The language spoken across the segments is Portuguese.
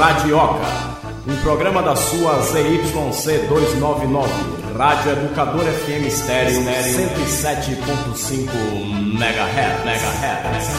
Radioca, um programa da sua ZYC 299, Rádio Educador FM Estéreo 107.5 MHz.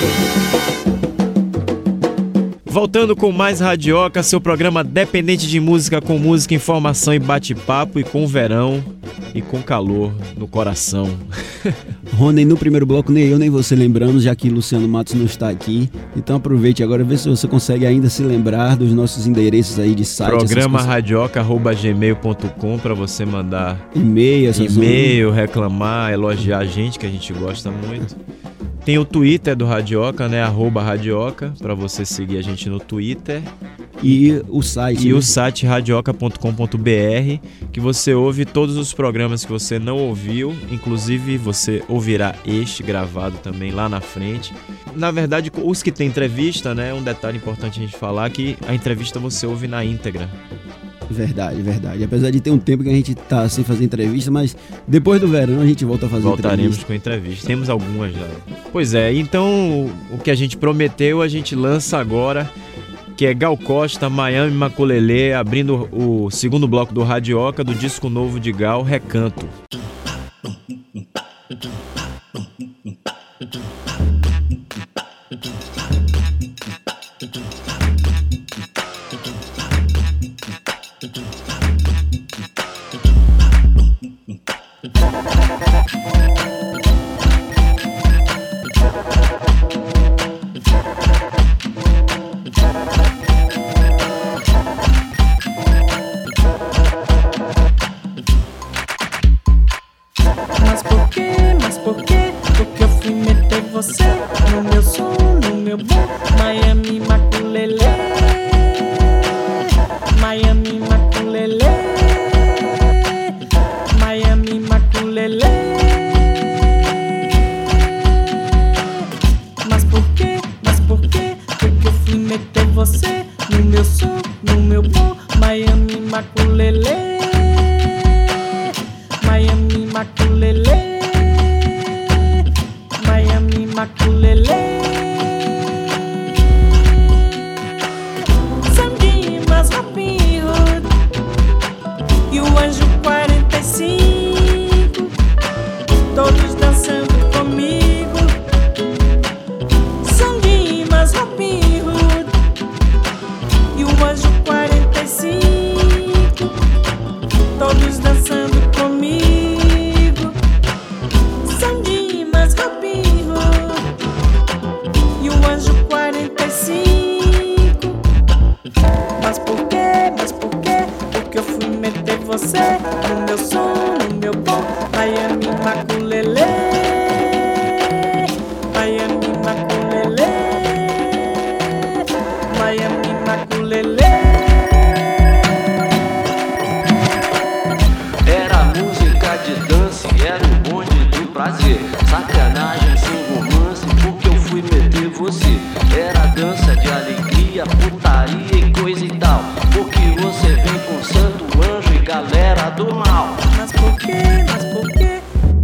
Voltando com mais Radioca, seu programa dependente de música, com música, informação e bate-papo, e com verão e com calor no coração. Rony, no primeiro bloco nem eu nem você lembramos, já que Luciano Matos não está aqui. Então aproveite agora, vê se você consegue ainda se lembrar dos nossos endereços aí de site. Programa radioca@gmail.com para você mandar e-mail, reclamar, elogiar a gente, que a gente gosta muito. Tem o Twitter do Radioca, né? @Radioca, para você seguir a gente no Twitter. E o site. E o site radioca.com.br, que você ouve todos os programas que você não ouviu. Inclusive, você ouvirá este gravado também lá na frente. Na verdade, os que tem entrevista, né? Um detalhe importante a gente falar, que a entrevista você ouve na íntegra. Verdade. Apesar de ter um tempo que a gente tá sem fazer entrevista, mas depois do verão a gente volta a fazer Voltaremos com entrevista. Temos algumas já. Pois é, então o que a gente prometeu a gente lança agora, que é Gal Costa, Miami Maculelê, abrindo o segundo bloco do Radioca, do disco novo de Gal, Recanto. Mas por quê? Porque eu fui meter você no meu som, no meu bom Miami Maculelê, Miami Maculelê, Miami Maculelê. Mas por quê? Porque eu fui meter você no meu som, no meu bom Miami Maculelê, Miami Maculelê, Miami Maculelê. Sandy, mas Robin Hood e o Anjo 45, todos dançando comigo. Sandy, mas Robin Hood e o Anjo 45, todos dançando comigo. Sandy, mas Robin Hood e o Anjo 45. Mas por quê? Porque eu fui meter você no meu som, no meu bom Miami Maculelê, Miami Maculelê, Miami Maculelê. Era música de dança, era o bonde do prazer. Sacanagem sem romance, porque eu fui meter você. Era dança de alegria, putaria e coisa e tal. Porque você vem com santo anjo e galera do mal. Mas por quê? Mas por quê?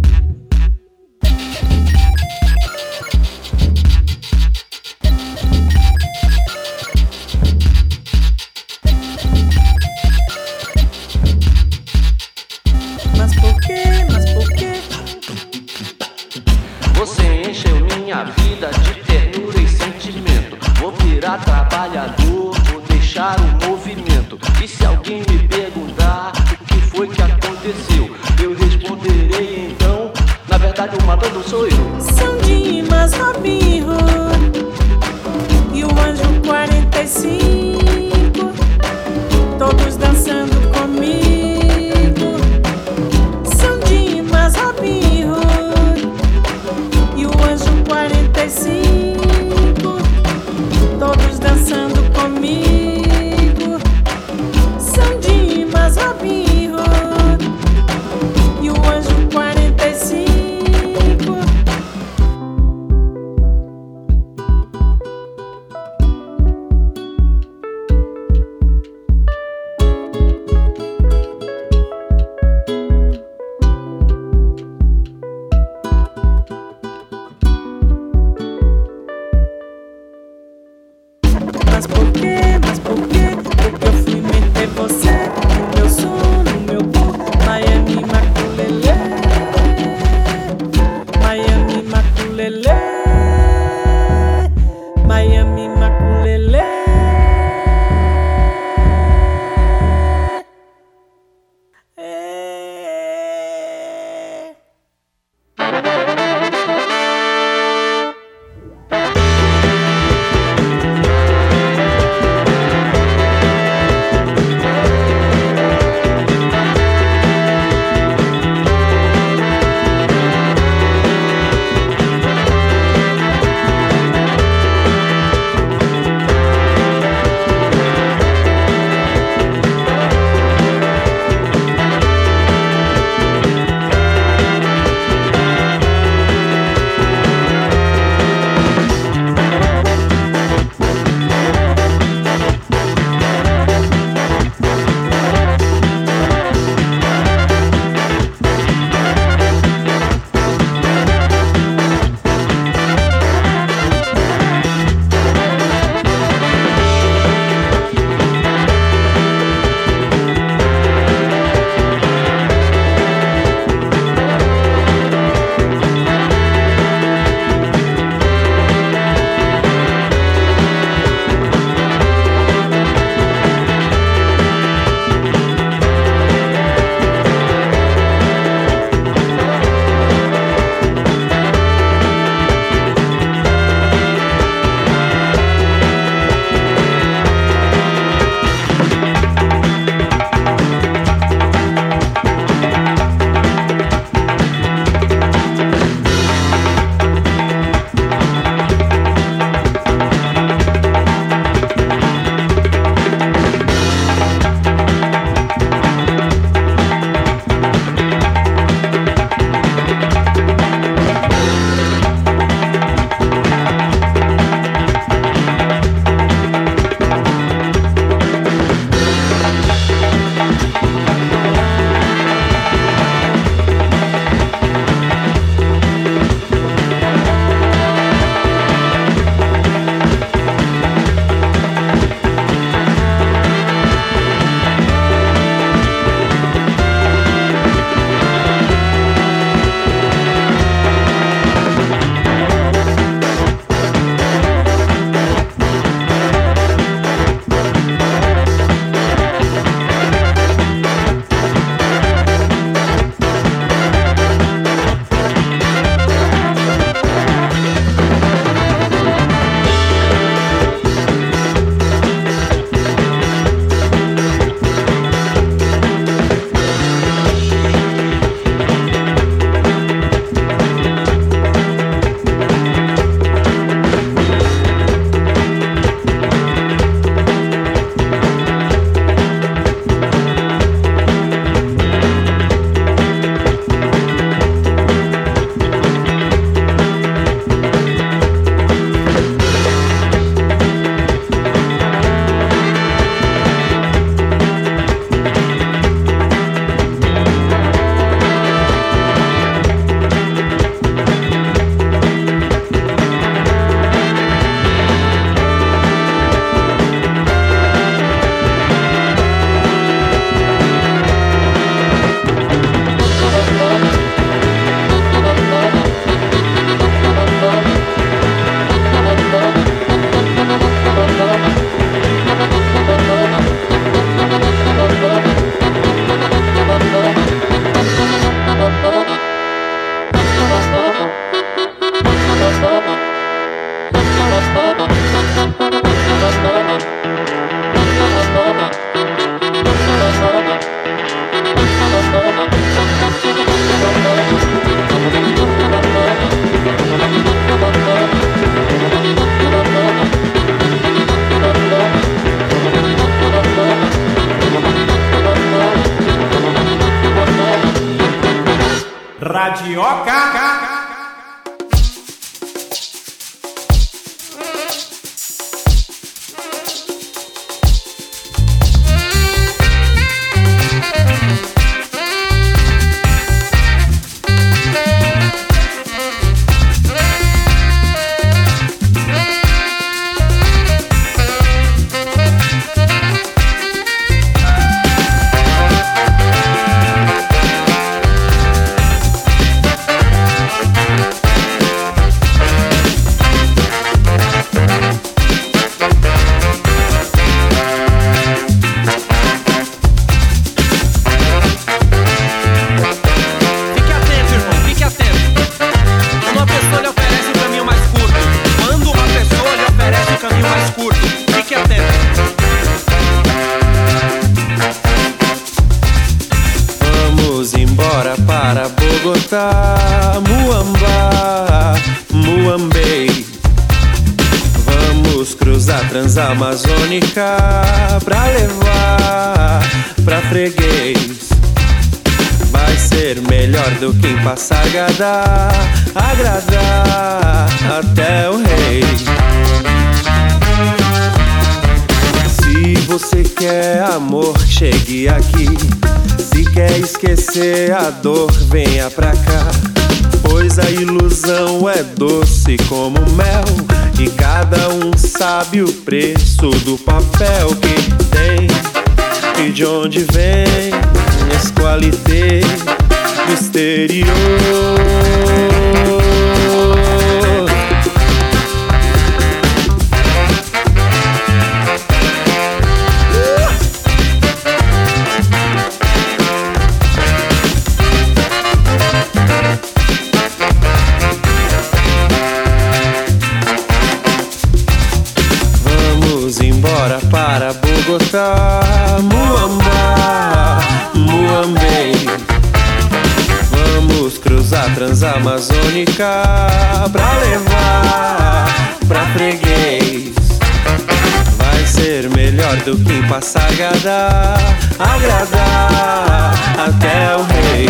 Mas por quê? Mas por quê? Você encheu minha vida de ternura e sentimento. Vou virar trabalhador, vou deixar o movimento. E se alguém me perguntar o que foi que aconteceu, eu responderei então, na verdade o mandando sou eu. Sandy, mas Robin Hood e o Anjo 45, todos dançando comigo. Sandy, mas Robin Hood e o Anjo 45, todos dançando comigo. Sandy, mas Robin Hood e o Anjo 45. lelê. Radioca. Bogotá, Muamba, Muambei. Vamos cruzar Transamazônica pra levar pra freguês. Vai ser melhor do que em Passargada, agradar até o rei. Se você quer amor, chegue aqui. Se quer esquecer a dor, venha pra cá. Pois a ilusão é doce como mel, e cada um sabe o preço do papel que tem e de onde vem esse qualité do exterior. Para Bogotá, Muamba, Muambei. Vamos cruzar Transamazônica pra levar pra freguês. Vai ser melhor do que em Passargada, agradar até o rei.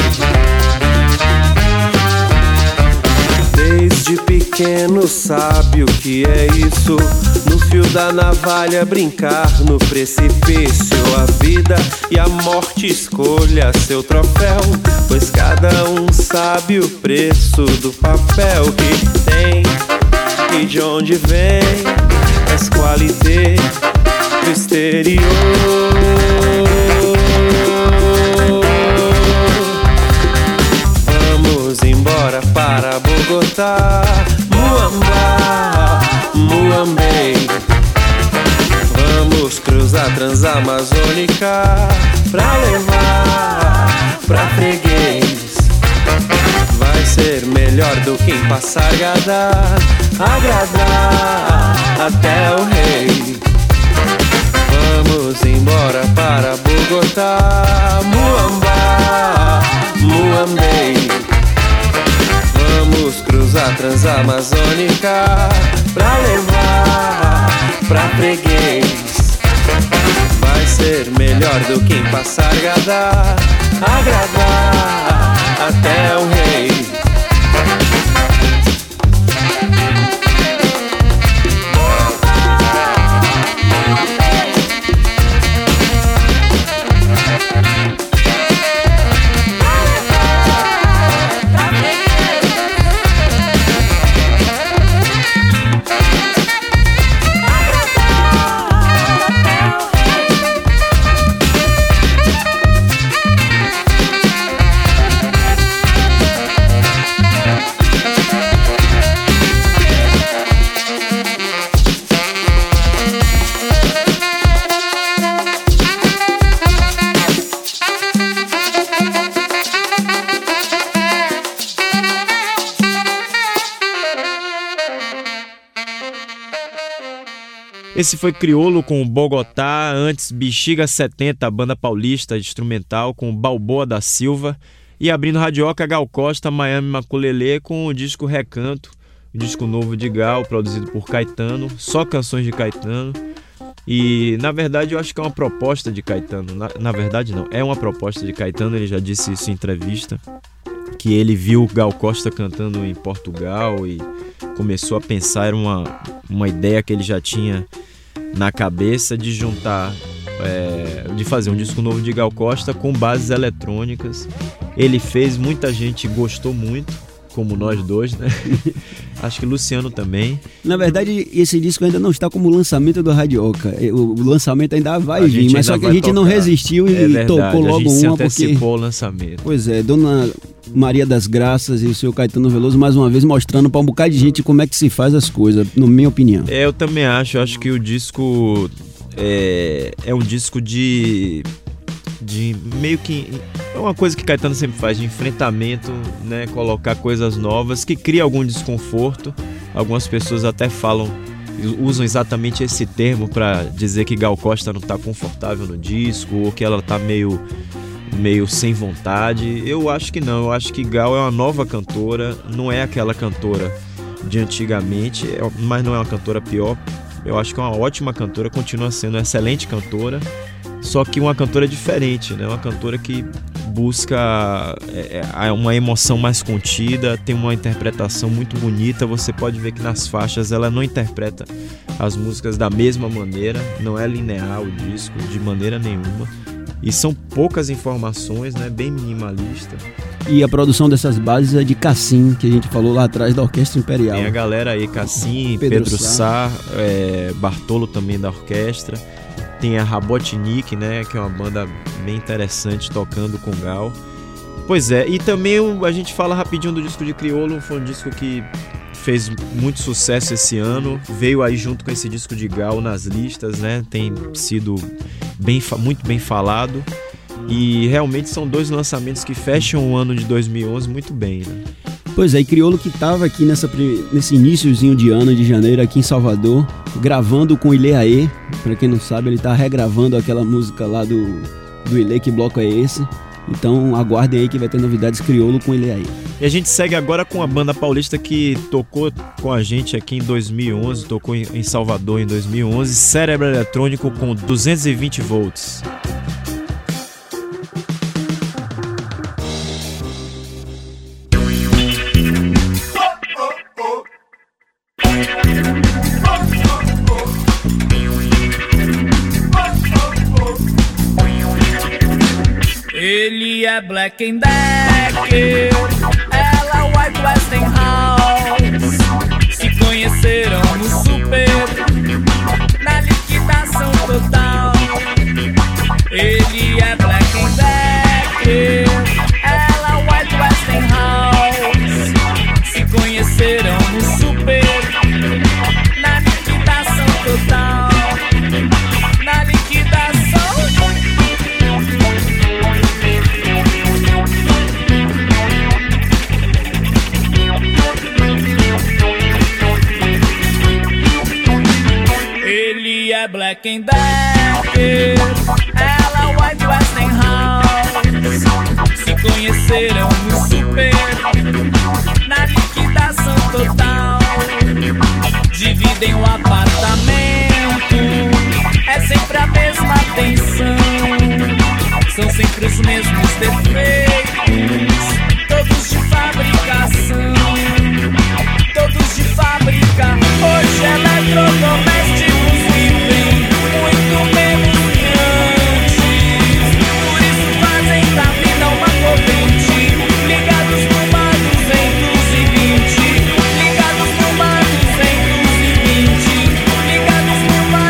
Desde pequeno sabe o que é isso, no fio da navalha brincar no precipício. A vida e a morte escolha seu troféu, pois cada um sabe o preço do papel que tem e de onde vem essa qualité do exterior. Vamos embora para Bogotá, Muamba, Muambei. Vamos cruzar Transamazônica pra levar pra freguês. Vai ser melhor do que em Passargada, agradar até o rei. Vamos embora para Bogotá, Muamba, Muambei. Vamos cruzar Transamazônica pra levar pra freguês. Vai ser melhor do que em Passargada, agradar até o rei. Esse foi Criolo com Bogotá, antes Bexiga 70, a banda paulista instrumental com Balboa da Silva, e abrindo Radioca, Gal Costa, Miami Maculelê com o disco Recanto, o disco novo de Gal, produzido por Caetano, só canções de Caetano. E na verdade eu acho que é uma proposta de Caetano, na verdade não, é uma proposta de Caetano, ele já disse isso em entrevista, que ele viu Gal Costa cantando em Portugal e começou a pensar, era uma ideia que ele já tinha na cabeça de juntar, de fazer um disco novo de Gal Costa com bases eletrônicas. Ele fez, muita gente gostou muito, como nós dois, né? Acho que Luciano também. Na verdade, esse disco ainda não está como lançamento do Radioca. O lançamento ainda vai vir, mas só que a gente não resistiu e tocou logo uma. A gente se antecipou o lançamento. Pois é, Dona Maria das Graças e o seu Caetano Veloso, mais uma vez mostrando para um bocado de gente como é que se faz as coisas, na minha opinião. Eu também acho que o disco é um disco de meio que é uma coisa que Caetano sempre faz, de enfrentamento, né? Colocar coisas novas que cria algum desconforto. Algumas pessoas até usam exatamente esse termo para dizer que Gal Costa não está confortável no disco, ou que ela está meio meio sem vontade. Eu acho que não, eu acho que Gal é uma nova cantora, não é aquela cantora de antigamente, mas não é uma cantora pior. Eu acho que é uma ótima cantora, continua sendo uma excelente cantora, só que uma cantora diferente, né? Uma cantora que busca uma emoção mais contida, tem uma interpretação muito bonita. Você pode ver que nas faixas ela não interpreta as músicas da mesma maneira, não é linear o disco de maneira nenhuma. E são poucas informações, né? Bem minimalista. E a produção dessas bases é de Cassim, que a gente falou lá atrás da Orquestra Imperial. Tem a galera aí, Cassim, Pedro Sá, Bartolo também da orquestra. Tem a Rabotnik, né? Que é uma banda bem interessante tocando com Gal. Pois é, e também a gente fala rapidinho do disco de Criolo. Foi um disco que fez muito sucesso esse ano. Veio aí junto com esse disco de Gal nas listas, né? Tem sido muito bem falado. E realmente são 2 lançamentos que fecham o ano de 2011 muito bem, né? Pois é, e Criolo que estava aqui nesse iniciozinho de ano, de janeiro, aqui em Salvador, gravando com Ilê Aê. Pra quem não sabe, ele tá regravando aquela música lá do Ilê, Que Bloco É Esse? Então aguardem aí que vai ter novidades Criolo com Ilê Aê. E a gente segue agora com a banda paulista que tocou com a gente aqui em 2011, tocou em Salvador em 2011, Cérebro Eletrônico com 220 volts. Ele é Black and Decker, ela White Westinghouse. Se conheceram no super, na liquidação total. Ele é Black and Decker, ela White Westinghouse. Se conheceram no super, na liquidação total. Na liquidação. Ele é Black and Decker, ela White Westinghouse. Se conheceram no super, na liquidação total. Dividem o apartamento, é sempre a mesma tensão. São sempre os mesmos defeitos, todos de fabricação. Todos de fábrica, hoje eletrodomésticos vivem muito menos que antes. Por isso fazem da vida uma corrente. Ligados numa 220, ligados numa 220, ligados numa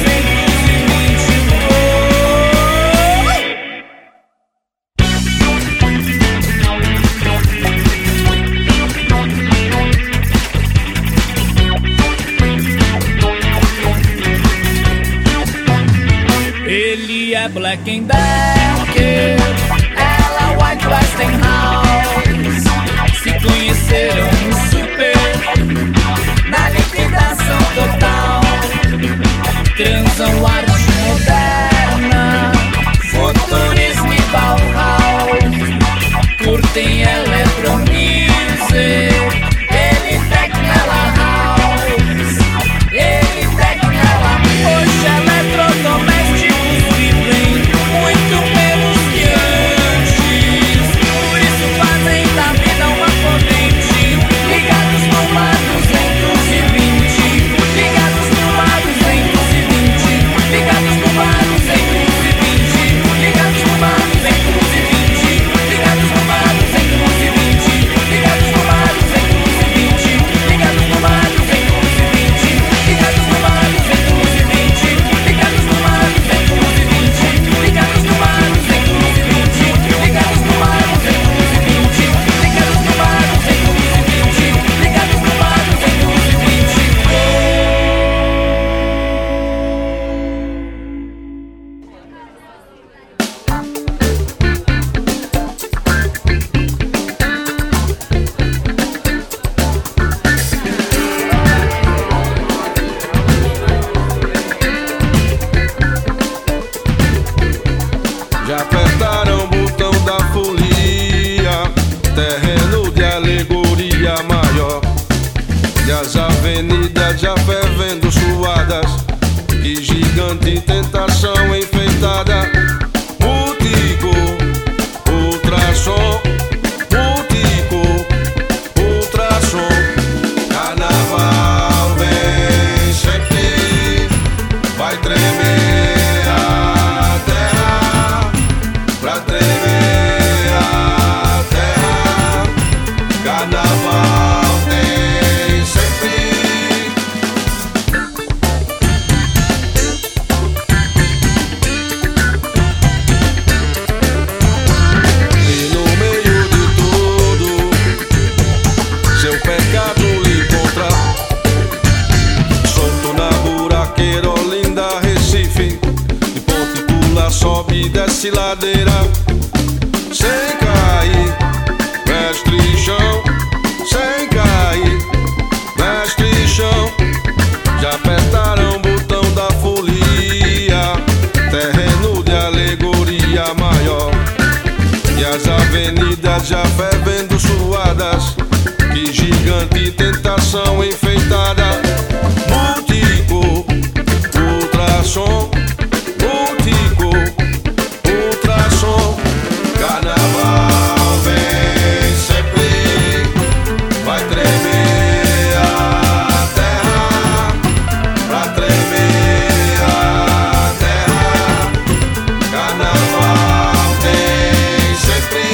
220. Ele é Black and Decker, ela White Westinghouse. Se conheceram no super, na liquidação total. Transam arte moderna, futurismo e Bauhaus. Curtem eletromusic, ele Tecnela House. Ele Tecnela, hoje eletrodomésticos vivem muito menos que antes. Por isso fazem da vida uma corrente. as avenidas já fervendo suadas. Que gigante tentação enfeitada. Multico, ultrassom. Multico, ultrassom. Carnaval vem sempre, vai tremer a terra, pra tremer a terra. Carnaval tem sempre. E no meio de tudo, seu pecado lhe encontra. Solto na buraqueira, Olinda, Recife. De ponte pula, sobe e desce ladeira. Sem cair, mestre chão. Sem cair, mestre chão. Já apertaram o botão da folia. Terreno de alegoria maior. E as avenidas já fervendo suadas. Que gigante tentação enfeitada. Multico, ultrassom. Multico, ultrassom. Carnaval vem sempre, vai tremer a terra, pra tremer a terra. Carnaval tem sempre.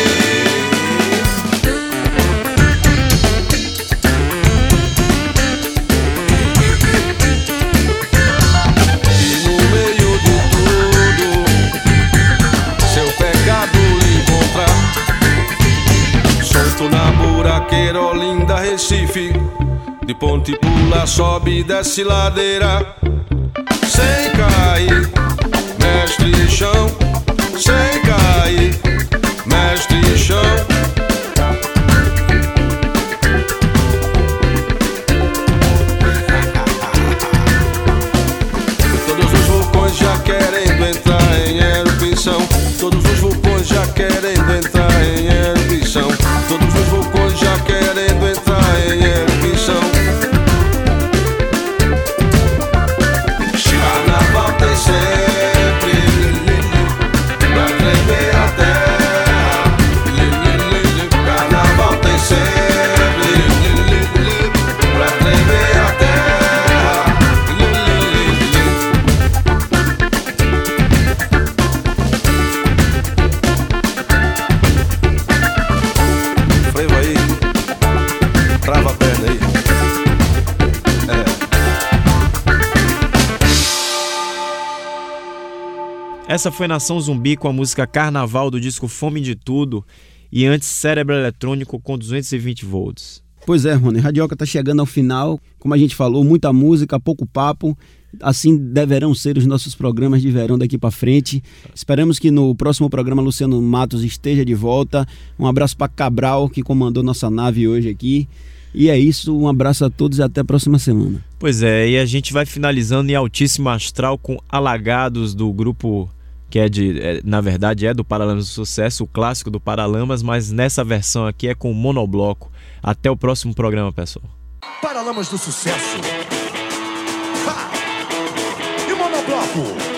E no meio de tudo, seu pecado lhe encontra. Solto na buraqueira, Olinda, Recife. De ponte pula, sobe e desce ladeira. Sem cair, mestre chão. Sem cair, mestre chão. Todos os vulcões já querendo entrar em erupção. Todos os vulcões já querendo entrar em erupção. Todos os vulcões já querendo entrar em erupção. Carnaval tem sempre, pra tremer a terra. Carnaval tem sempre, pra tremer a terra. Freio aí, trava a perna aí. Essa foi Nação Zumbi com a música Carnaval do disco Fome de Tudo e antes Cérebro Eletrônico com 220 volts. Pois é, Rony, Radioca tá chegando ao final. Como a gente falou, muita música, pouco papo. Assim deverão ser os nossos programas de verão daqui para frente. Esperamos que no próximo programa Luciano Matos esteja de volta. Um abraço para Cabral, que comandou nossa nave hoje aqui. E é isso, um abraço a todos e até a próxima semana. Pois é, e a gente vai finalizando em altíssimo astral com Alagados do grupo que na verdade é do Paralamas do Sucesso, o clássico do Paralamas, mas nessa versão aqui é com monobloco. Até o próximo programa, pessoal. Paralamas do Sucesso. Ha! E monobloco.